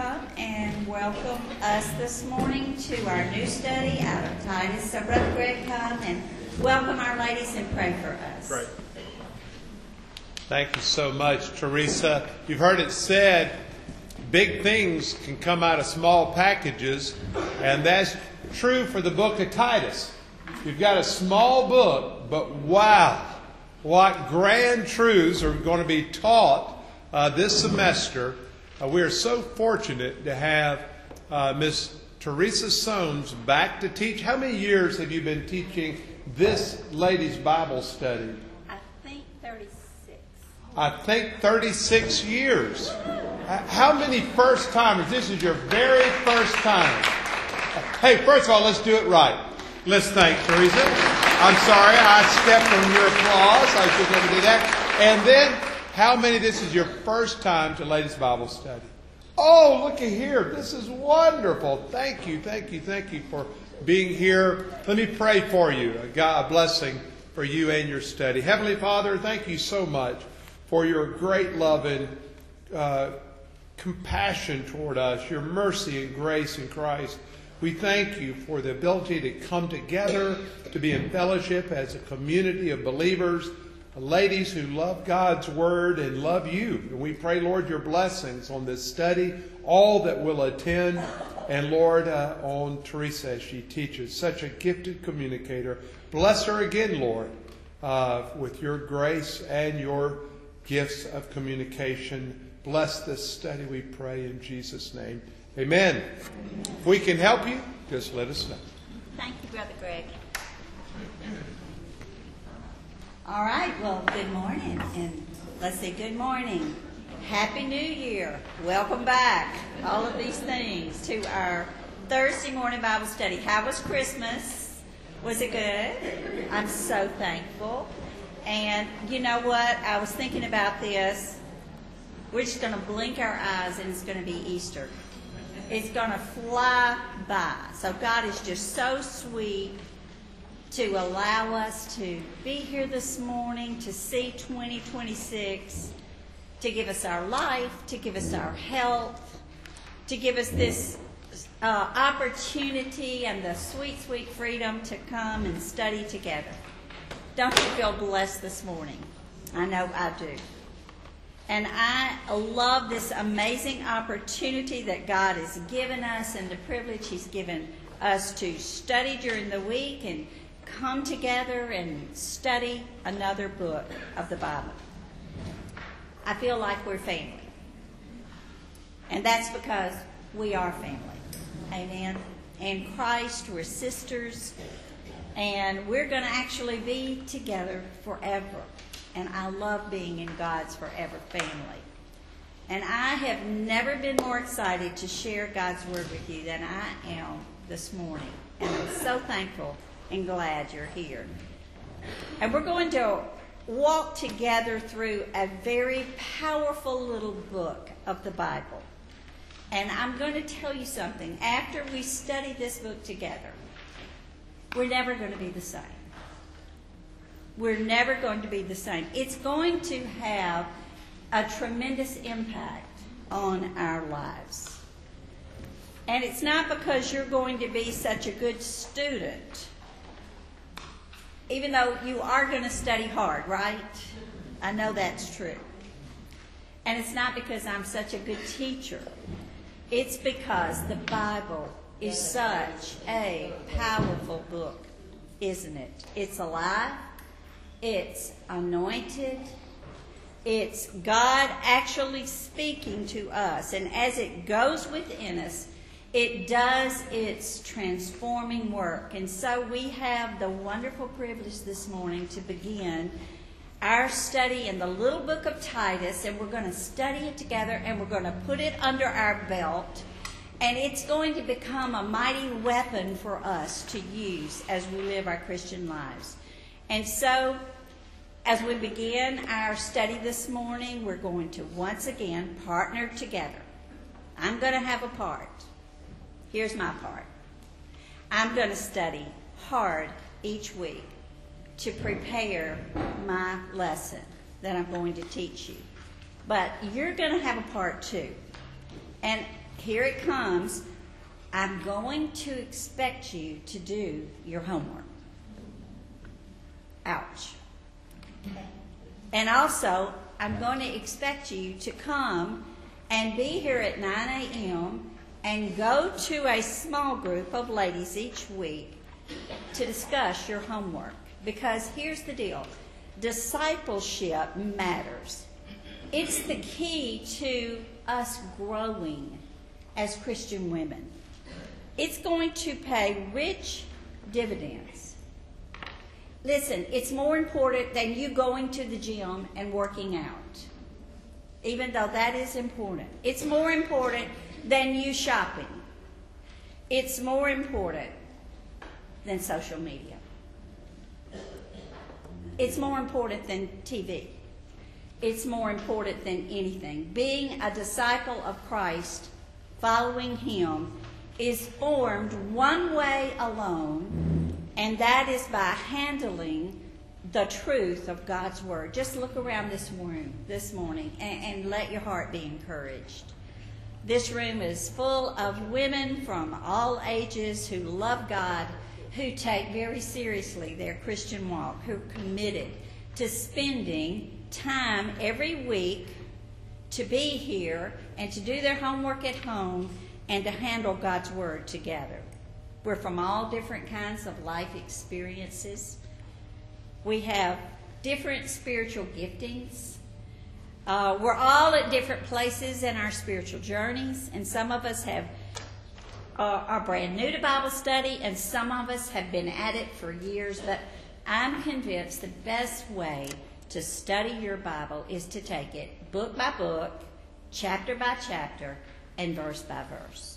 come and welcome us this morning to our new study out of Titus. So Brother Greg, come and welcome our ladies and pray for us. Right. Thank you so much, Teresa. You've heard it said, big things can come out of small packages, and that's true for the book of Titus. You've got a small book, but wow, what grand truths are going to be taught this semester. We are so fortunate to have Miss Teresa Soames back to teach. How many years have you been teaching this ladies' Bible study? I think 36. I think 36 years. How many first-timers? This is your very first time. Hey, first of all, let's do it right. Let's thank Teresa. I'm sorry, I stepped on your applause. I should never do that. And then, how many this is your first time to ladies' Bible study? Oh, look at here. This is wonderful. Thank you for being here. Let me pray for you. A blessing for you and your study. Heavenly Father, thank you so much for your great love and compassion toward us, your mercy and grace in Christ. We thank you for the ability to come together, to be in fellowship as a community of believers, ladies who love God's Word and love you. And we pray, Lord, your blessings on this study, all that will attend, and Lord, on Teresa as she teaches. Such a gifted communicator. Bless her again, Lord, with your grace and your gifts of communication. Bless this study, we pray in Jesus' name. Amen. If we can help you, just let us know. Thank you, Brother Greg. All right, well, good morning. And let's say good morning. Happy New Year. Welcome back. All of these things to our Thursday morning Bible study. How was Christmas? Was it good? I'm so thankful. And you know what? I was thinking about this. We're just going to blink our eyes and it's going to be Easter. It's going to fly by. So God is just so sweet to allow us to be here this morning, to see 2026, to give us our life, to give us our health, to give us this opportunity and the sweet, sweet freedom to come and study together. Don't you feel blessed this morning? I know I do. And I love this amazing opportunity that God has given us and the privilege He's given us to study during the week and come together and study another book of the Bible. I feel like we're family. And that's because we are family. Amen. In Christ, we're sisters. And we're going to actually be together forever. And I love being in God's forever family. And I have never been more excited to share God's Word with you than I am this morning. And I'm so thankful and glad you're here. And we're going to walk together through a very powerful little book of the Bible. And I'm going to tell you something. After we study this book together, we're never going to be the same. We're never going to be the same. It's going to have a tremendous impact on our lives. And it's not because you're going to be such a good student, even though you are going to study hard, right? I know that's true. And it's not because I'm such a good teacher. It's because the Bible is such a powerful book, isn't it? It's alive. It's anointed. It's God actually speaking to us. And as it goes within us, it does its transforming work. And so we have the wonderful privilege this morning to begin our study in the little book of Titus. And we're going to study it together and we're going to put it under our belt. And it's going to become a mighty weapon for us to use as we live our Christian lives. And so, as we begin our study this morning, we're going to once again partner together. I'm going to have a part. Here's my part. I'm going to study hard each week to prepare my lesson that I'm going to teach you. But you're going to have a part too. And here it comes. I'm going to expect you to do your homework. Ouch. And also, I'm going to expect you to come and be here at 9 a.m. and go to a small group of ladies each week to discuss your homework. Because here's the deal. Discipleship matters. It's the key to us growing as Christian women. It's going to pay rich dividends. Listen, it's more important than you going to the gym and working out, even though that is important. It's more important than you shopping. It's more important than social media. It's more important than TV. It's more important than anything. Being a disciple of Christ, following Him, is formed one way alone, and that is by handling the truth of God's Word. Just look around this room this morning and let your heart be encouraged. This room is full of women from all ages who love God, who take very seriously their Christian walk, who are committed to spending time every week to be here and to do their homework at home and to handle God's Word together. We're from all different kinds of life experiences. We have different spiritual giftings. We're all at different places in our spiritual journeys, and some of us are brand new to Bible study, and some of us have been at it for years. But I'm convinced the best way to study your Bible is to take it book by book, chapter by chapter, and verse by verse.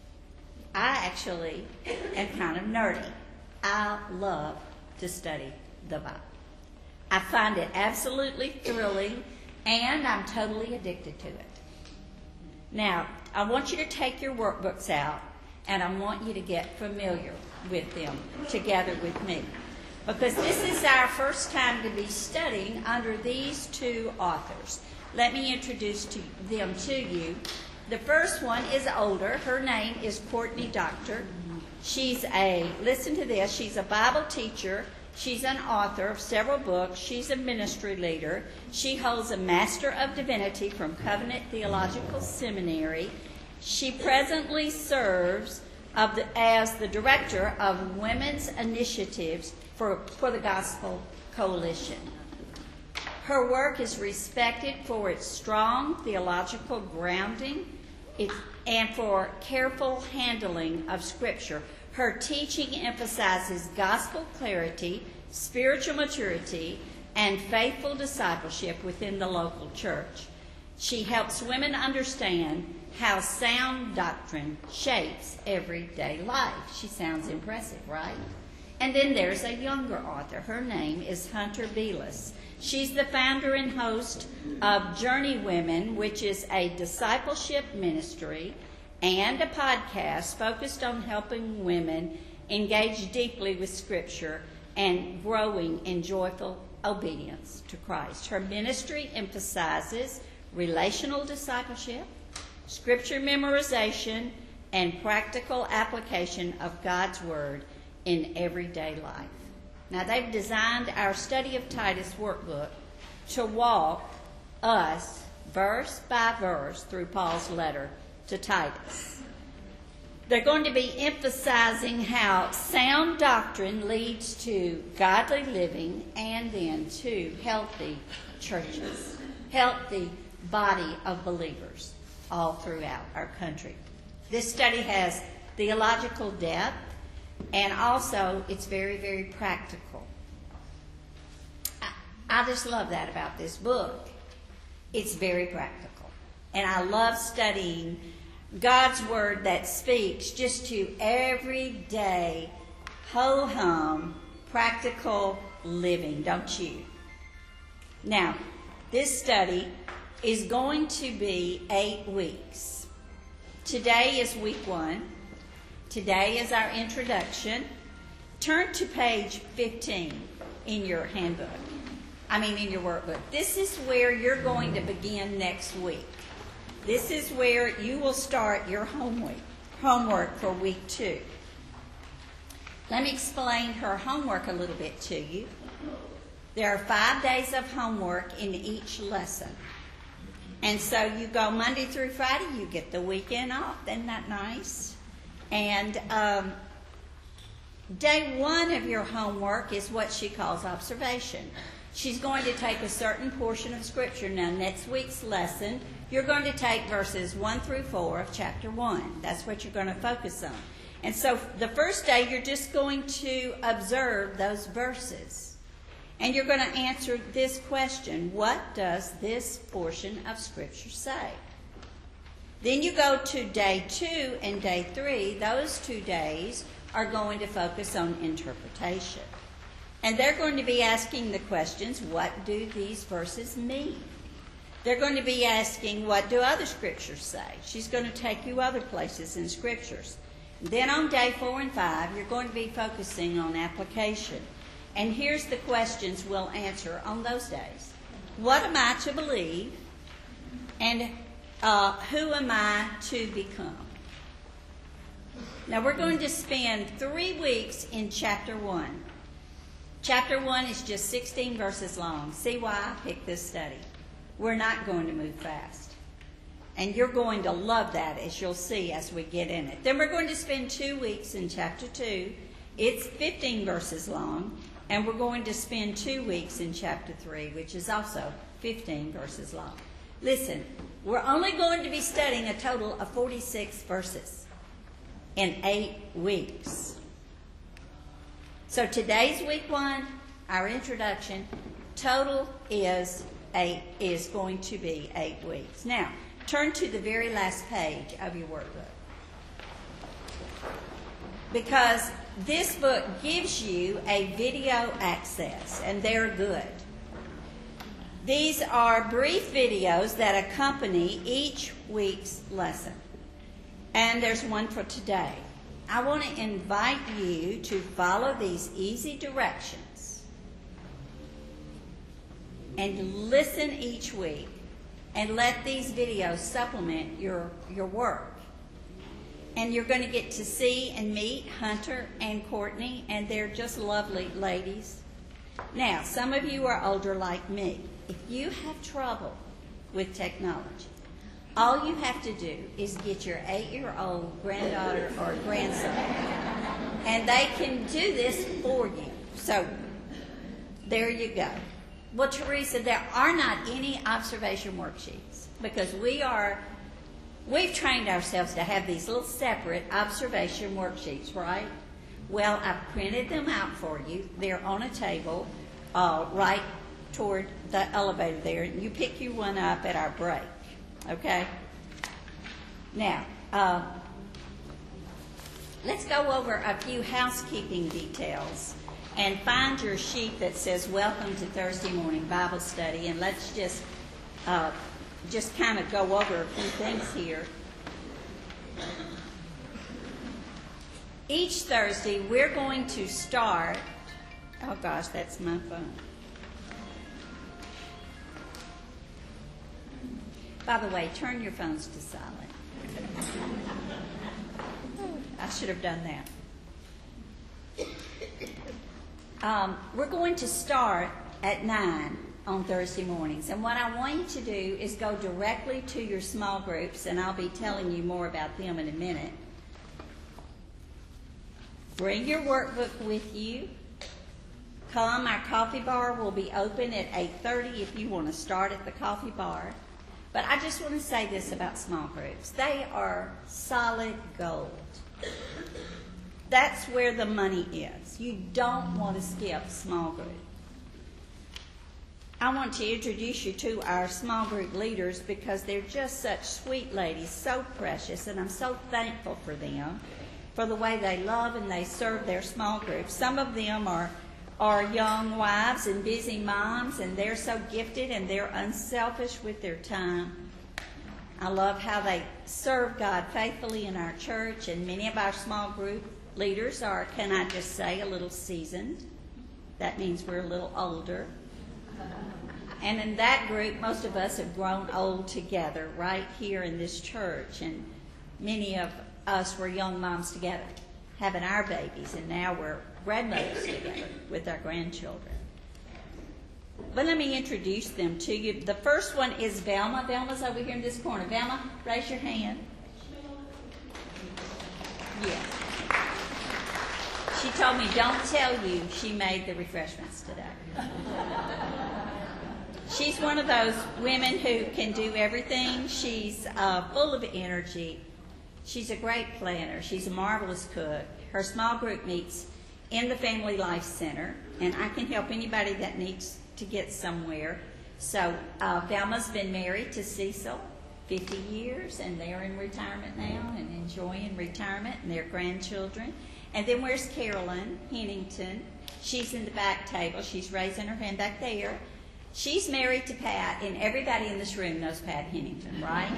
I actually am kind of nerdy. I love to study the Bible. I find it absolutely thrilling, and I'm totally addicted to it. Now, I want you to take your workbooks out, and I want you to get familiar with them together with me, because this is our first time to be studying under these two authors. Let me introduce them to you. The first one is older. Her name is Courtney Doctor. Listen to this, she's a Bible teacher. She's an author of several books. She's a ministry leader. She holds a Master of Divinity from Covenant Theological Seminary. She presently serves as the director of Women's Initiatives for the Gospel Coalition. Her work is respected for its strong theological grounding and for careful handling of Scripture. Her teaching emphasizes gospel clarity, spiritual maturity, and faithful discipleship within the local church. She helps women understand how sound doctrine shapes everyday life. She sounds impressive, right? And then there's a younger author. Her name is Hunter Beless. She's the founder and host of Journey Women, which is a discipleship ministry and a podcast focused on helping women engage deeply with Scripture and growing in joyful obedience to Christ. Her ministry emphasizes relational discipleship, Scripture memorization, and practical application of God's Word in everyday life. Now, they've designed our Study of Titus workbook to walk us verse by verse through Paul's letter to Titus. They're going to be emphasizing how sound doctrine leads to godly living and then to healthy churches, healthy body of believers all throughout our country. This study has theological depth, and also it's very, very practical. I just love that about this book. It's very practical. And I love studying God's Word that speaks just to everyday, ho-hum, practical living, don't you? Now, this study is going to be 8 weeks. Today is week 1. Today is our introduction. Turn to page 15 in your handbook. In your workbook. This is where you're going to begin next week. This is where you will start your homework for week 2. Let me explain her homework a little bit to you. There are 5 days of homework in each lesson. And so you go Monday through Friday, you get the weekend off. Isn't that nice? And day 1 of your homework is what she calls observation. She's going to take a certain portion of Scripture. Now, next week's lesson, you're going to take verses 1 through 4 of chapter 1. That's what you're going to focus on. And so the first day, you're just going to observe those verses. And you're going to answer this question: what does this portion of Scripture say? Then you go to day 2 and day 3. Those 2 days are going to focus on interpretation. And they're going to be asking the questions: what do these verses mean? They're going to be asking, what do other Scriptures say? She's going to take you other places in Scriptures. Then on day 4 and 5, you're going to be focusing on application. And here's the questions we'll answer on those days. What am I to believe? And who am I to become? Now, we're going to spend 3 weeks in chapter 1. Chapter 1 is just 16 verses long. See why I picked this study. We're not going to move fast. And you're going to love that, as you'll see as we get in it. Then we're going to spend 2 weeks in chapter 2. It's 15 verses long. And we're going to spend 2 weeks in chapter 3, which is also 15 verses long. Listen, we're only going to be studying a total of 46 verses in 8 weeks. So today's week 1, our introduction, total is going to be 8 weeks. Now, turn to the very last page of your workbook, because this book gives you a video access, and they're good. These are brief videos that accompany each week's lesson. And there's one for today. I want to invite you to follow these easy directions and listen each week, and let these videos supplement your work. And you're going to get to see and meet Hunter and Courtney, and they're just lovely ladies. Now, some of you are older like me. If you have trouble with technology, all you have to do is get your 8-year-old granddaughter or grandson, and they can do this for you. So, there you go. Well, Teresa, there are not any observation worksheets, because we've trained ourselves to have these little separate observation worksheets, right? Well, I've printed them out for you. They're on a table right toward the elevator there. You pick your one up at our break, okay? Now, let's go over a few housekeeping details and find your sheet that says Welcome to Thursday Morning Bible Study, and let's just kind of go over a few things here. Each Thursday, we're going to start... Oh, gosh, that's my phone. By the way, turn your phones to silent. I should have done that. We're going to start at 9 on Thursday mornings. And what I want you to do is go directly to your small groups, and I'll be telling you more about them in a minute. Bring your workbook with you. Come, our coffee bar will be open at 8:30 if you want to start at the coffee bar. But I just want to say this about small groups. They are solid gold. That's where the money is. You don't want to skip small group. I want to introduce you to our small group leaders, because they're just such sweet ladies, so precious, and I'm so thankful for them, for the way they love and they serve their small groups. Some of them are young wives and busy moms, and they're so gifted and they're unselfish with their time. I love how they serve God faithfully in our church, and many of our small group leaders are, can I just say, a little seasoned. That means we're a little older. And in that group, most of us have grown old together right here in this church. And many of us were young moms together, having our babies, and now we're grandmothers together with our grandchildren. But let me introduce them to you. The first one is Velma. Velma's over here in this corner. Velma, raise your hand. Yes. She told me, don't tell you she made the refreshments today. She's one of those women who can do everything. She's full of energy. She's a great planner. She's a marvelous cook. Her small group meets in the Family Life Center, and I can help anybody that needs to get somewhere. So Velma's been married to Cecil 50 years, and they're in retirement now and enjoying retirement and their grandchildren. And then where's Carolyn Hennington? She's in the back table. She's raising her hand back there. She's married to Pat, and everybody in this room knows Pat Hennington, right?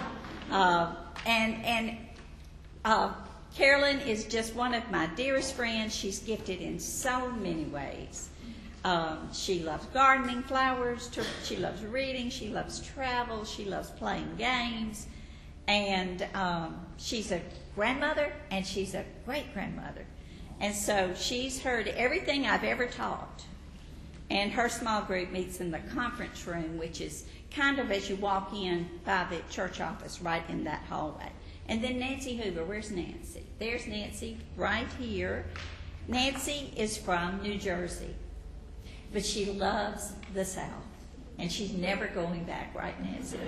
Carolyn is just one of my dearest friends. She's gifted in so many ways. She loves gardening, flowers, she loves reading, she loves travel, she loves playing games, and she's a grandmother, and she's a great-grandmother. And so she's heard everything I've ever taught. And her small group meets in the conference room, which is kind of as you walk in by the church office, right in that hallway. And then Nancy Hoover, where's Nancy? There's Nancy right here. Nancy is from New Jersey, but she loves the South, and she's never going back, right, Nancy?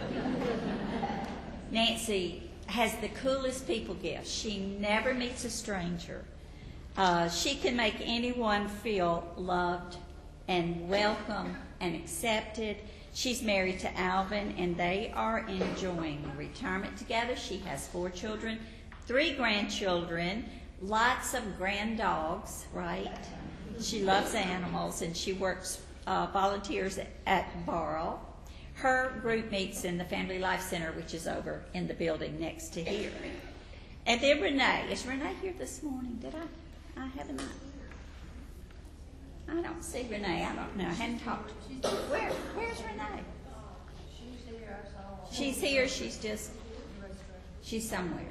Nancy has the coolest people gifts. She never meets a stranger. She can make anyone feel loved and welcome and accepted. She's married to Alvin, and they are enjoying retirement together. She has 4 children, 3 grandchildren, lots of granddogs, right? She loves animals, and she works volunteers at Barl. Her group meets in the Family Life Center, which is over in the building next to here. And then Renee. Is Renee here this morning? Did I have not? I don't see Renee. I don't know. I hadn't talked. Where's Renee? She's here. She's somewhere.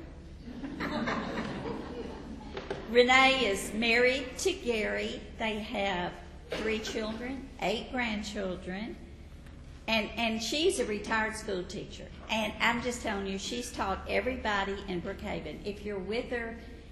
Renee is married to Gary. They have 3 children, 8 grandchildren, and she's a retired school teacher. And I'm just telling you, she's taught everybody in Brookhaven. If you're with her,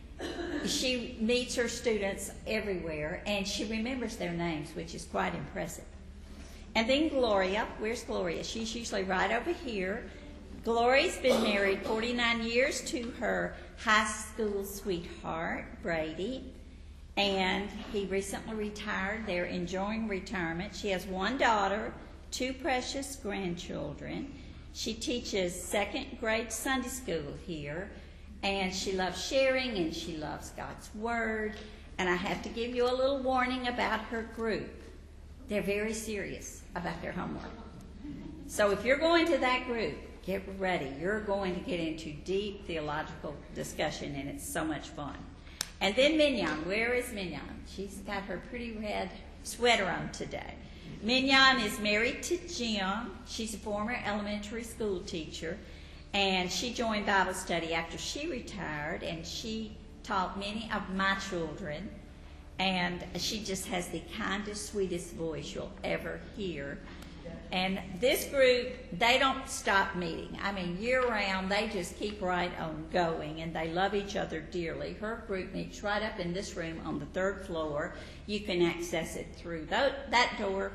she meets her students everywhere, and she remembers their names, which is quite impressive. And then Gloria. Where's Gloria? She's usually right over here. Gloria's been married 49 years to her high school sweetheart, Brady, and he recently retired. They're enjoying retirement. She has 1 daughter, 2 precious grandchildren. She teaches 2nd grade Sunday school here, and she loves sharing, and she loves God's Word. And I have to give you a little warning about her group. They're very serious about their homework. So if you're going to that group, get ready. You're going to get into deep theological discussion, and it's so much fun. And then Mignon. Where is Mignon? She's got her pretty red sweater on today. Mignon is married to Jim. She's a former elementary school teacher, and she joined Bible study after she retired, and she taught many of my children, and she just has the kindest, sweetest voice you'll ever hear. And this group, they don't stop meeting. I mean, year-round, they just keep right on going, and they love each other dearly. Her group meets right up in this room on the 3rd floor. You can access it through that door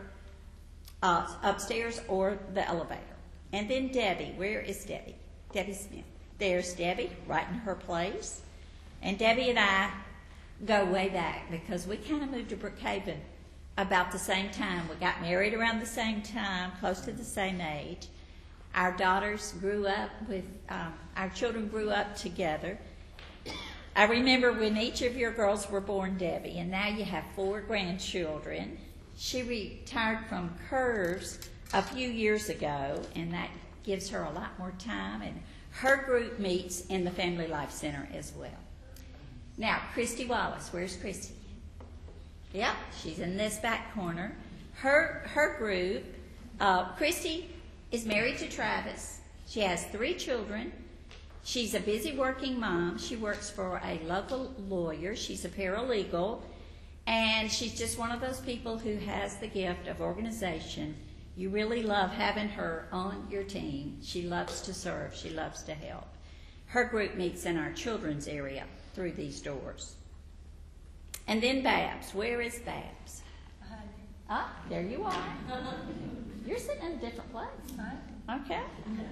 upstairs or the elevator. And then Debbie. Where is Debbie? Debbie Smith. There's Debbie, right in her place. And Debbie and I go way back because we kind of moved to Brookhaven about the same time. We got married around the same time, close to the same age. Our daughters grew up our children grew up together. I remember when each of your girls were born, Debbie, and now you have 4 grandchildren. She retired from Curves a few years ago, and that gives her a lot more time. And her group meets in the Family Life Center as well. Now, Christy Wallace. Where's Christy? Yep, she's in this back corner. Her group Christy is married to Travis. She has 3 children. She's a busy working mom. She works for a local lawyer. She's a paralegal. And she's just one of those people who has the gift of organization. You really love having her on your team. She loves to serve. She loves to help. Her group meets in our children's area through these doors. And then Babs. Where is Babs? Ah, there you are. You're sitting in a different place. Okay.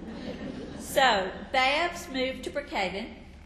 So, Babs moved to Brookhaven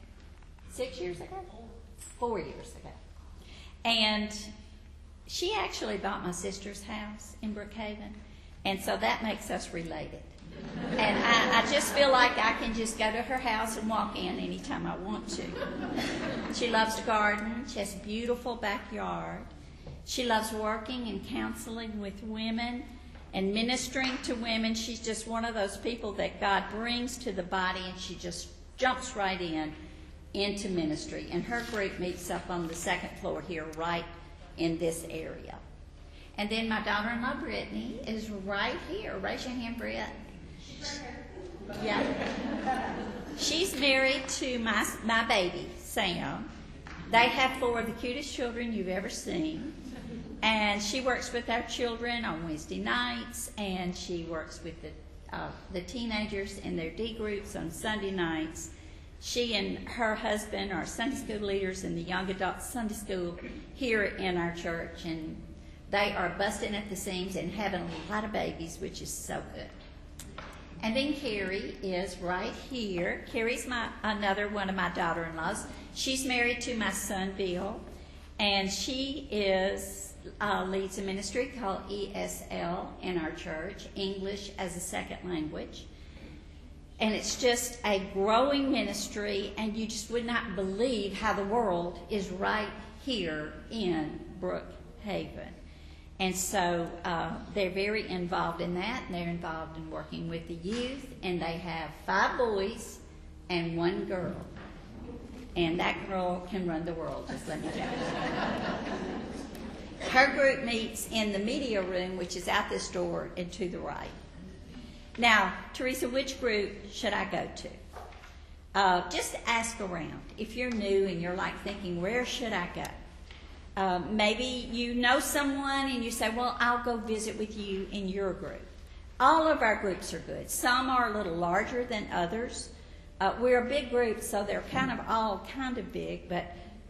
6 years ago? 4 years ago. And she actually bought my sister's house in Brookhaven, and so that makes us related. And I just feel like I can just go to her house and walk in anytime I want to. She loves to garden. She has a beautiful backyard. She loves working and counseling with women and ministering to women. She's just one of those people that God brings to the body, and she just jumps right into ministry. And her group meets up on the 2nd floor here, right in this area. And then my daughter-in-law, Brittany, is right here. Raise your hand, Britt. Yeah. She's married to my baby, Sam. They have 4 of the cutest children you've ever seen. And she works with our children on Wednesday nights, and she works with the teenagers in their D groups on Sunday nights. She and her husband are Sunday school leaders in the young adult Sunday school here in our church, and they are busting at the seams and having a lot of babies, which is so good. And then Carrie is right here. Carrie's another one of my daughter-in-laws. She's married to my son, Bill, and she leads a ministry called ESL in our church, English as a Second Language. And it's just a growing ministry, and you just would not believe how the world is right here in Brookhaven. And so they're very involved in that, and they're involved in working with the youth, and they have 5 boys and 1 girl. And that girl can run the world, just let me tell you. Her group meets in the media room, which is out this door and to the right. Now, Teresa, which group should I go to? Just ask around. If you're new and you're like thinking, where should I go? Maybe you know someone and you say, well, I'll go visit with you in your group. All of our groups are good. Some are a little larger than others. We're a big group, so they're all kind of big, but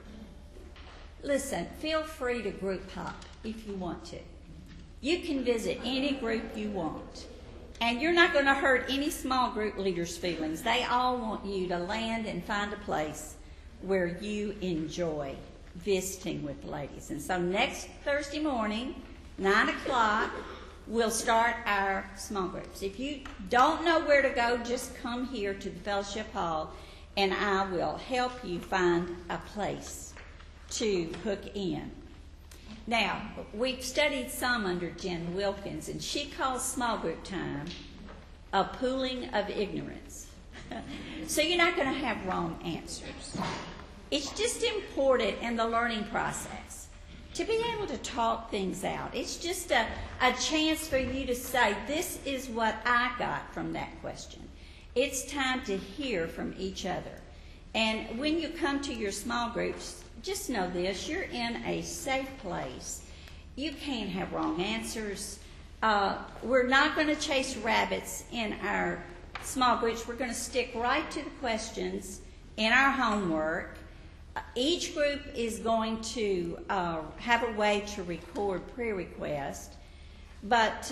listen, feel free to group hop if you want to. You can visit any group you want. And you're not going to hurt any small group leaders' feelings. They all want you to land and find a place where you enjoy visiting with the ladies. And so next Thursday morning, 9 o'clock, we'll start our small groups. If you don't know where to go, just come here to the fellowship hall, and I will help you find a place to hook in. Now, we've studied some under Jen Wilkins, and she calls small group time a pooling of ignorance. So you're not going to have wrong answers. It's just important in the learning process to be able to talk things out. It's just a chance for you to say, this is what I got from that question. It's time to hear from each other. And when you come to your small groups, just know this, you're in a safe place. You can't have wrong answers. We're not going to chase rabbits in our small groups. We're going to stick right to the questions in our homework. Each group is going to have a way to record prayer requests, but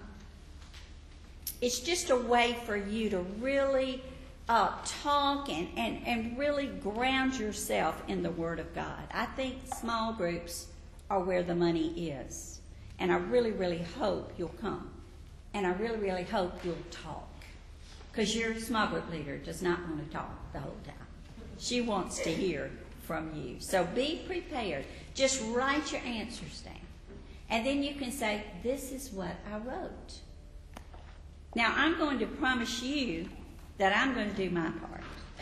it's just a way for you to really talk and really ground yourself in the Word of God. I think small groups are where the money is. And I really, really hope you'll come. And I really, really hope you'll talk. Because your small group leader does not want to talk the whole time. She wants to hear from you. So be prepared. Just write your answers down. And then you can say, this is what I wrote. Now, I'm going to promise you that I'm going to do my part.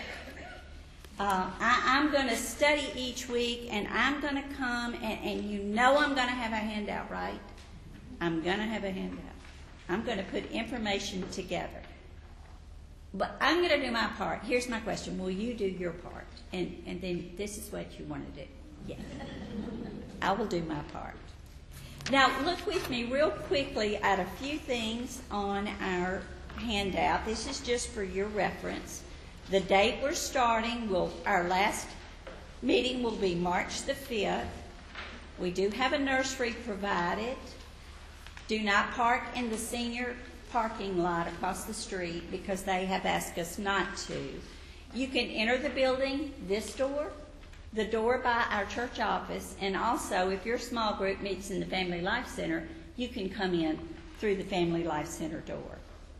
I'm going to study each week, and I'm going to come, and you know I'm going to have a handout, right? I'm going to have a handout. I'm going to put information together. But I'm going to do my part. Here's my question. Will you do your part? And then this is what you want to do. Yeah. I will do my part. Now, look with me real quickly at a few things on our handout. This is just for your reference. The date we're starting, our last meeting will be March the 5th. We do have a nursery provided. Do not park in the senior parking lot across the street because they have asked us not to. You can enter the building this door, the door by our church office, and also if your small group meets in the Family Life Center, you can come in through the Family Life Center door.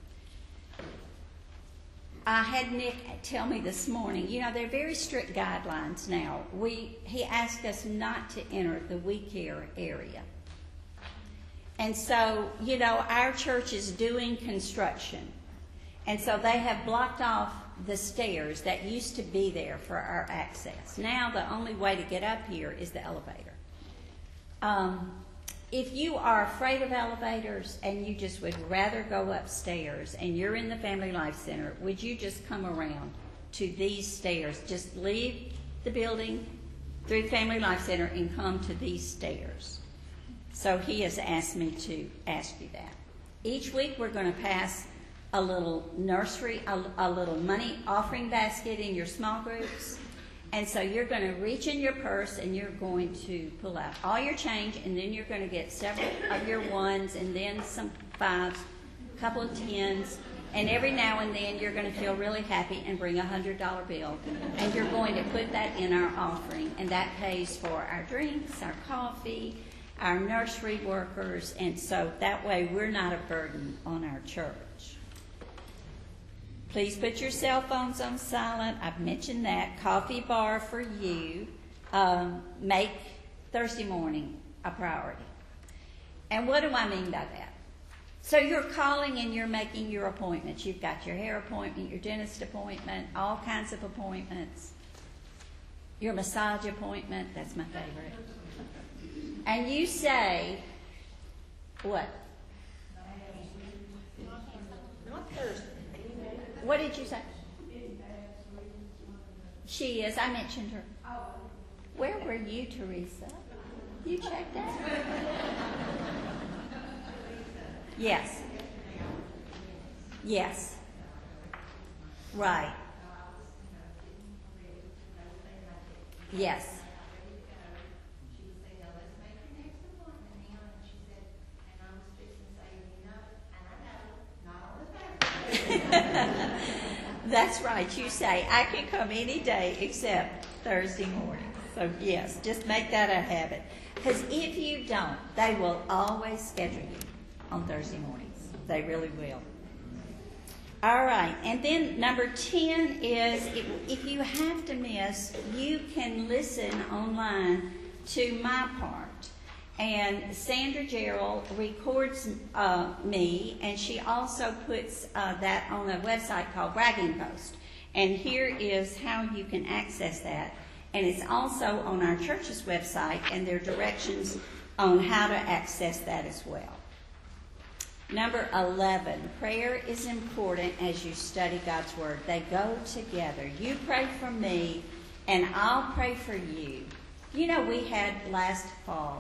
I had Nick tell me this morning, they're very strict guidelines now. He asked us not to enter the We Care area. And so, our church is doing construction. And so they have blocked off the stairs that used to be there for our access. Now the only way to get up here is the elevator. If you are afraid of elevators and you just would rather go upstairs and you're in the Family Life Center, would you just come around to these stairs? Just leave the building through the Family Life Center and come to these stairs. So he has asked me to ask you that. Each week we're going to pass a little nursery, a little money offering basket in your small groups. And so you're going to reach in your purse and you're going to pull out all your change, and then you're going to get several of your ones and then some fives, a couple of tens, and every now and then you're going to feel really happy and bring a $100 bill, and you're going to put that in our offering, and that pays for our drinks, our coffee, our nursery workers, and so that way we're not a burden on our church. Please put your cell phones on silent. I've mentioned that. Coffee bar for you. Make Thursday morning a priority. And what do I mean by that? So you're calling and you're making your appointments. You've got your hair appointment, your dentist appointment, all kinds of appointments. Your massage appointment, that's my favorite. And you say, what? Not Thursday. What did you say? She is. I mentioned her. Where were you, Teresa? You checked out? Yes. Yes. Right. Yes. That's right. You say, I can come any day except Thursday morning. So, yes, just make that a habit. Because if you don't, they will always schedule you on Thursday mornings. They really will. All right. And then number 10 is if you have to miss, you can listen online to my part. And Sandra Gerald records me, and she also puts that on a website called Bragging Post. And here is how you can access that. And it's also on our church's website, and there are directions on how to access that as well. Number 11, prayer is important as you study God's Word. They go together. You pray for me, and I'll pray for you. We had last fall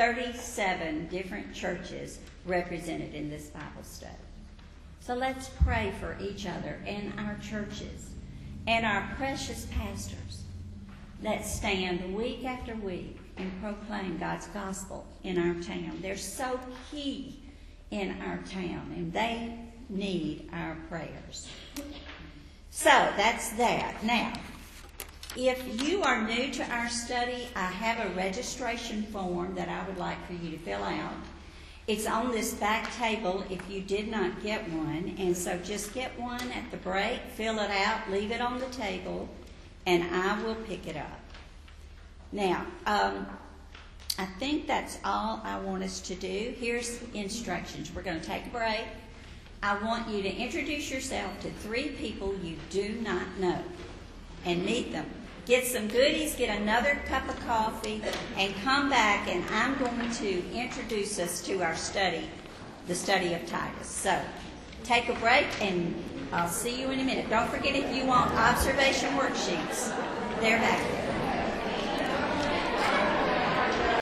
37 different churches represented in this Bible study. So let's pray for each other and our churches and our precious pastors that stand week after week and proclaim God's gospel in our town. They're so key in our town, and they need our prayers. So that's that. Now, if you are new to our study, I have a registration form that I would like for you to fill out. It's on this back table if you did not get one, and so just get one at the break, fill it out, leave it on the table, and I will pick it up. Now, I think that's all I want us to do. Here's instructions. We're going to take a break. I want you to introduce yourself to 3 people you do not know and meet them. Get some goodies, get another cup of coffee, and come back, and I'm going to introduce us to our study the study of Titus. So take a break, and I'll see you in a minute. Don't forget, if you want observation worksheets, they're back there.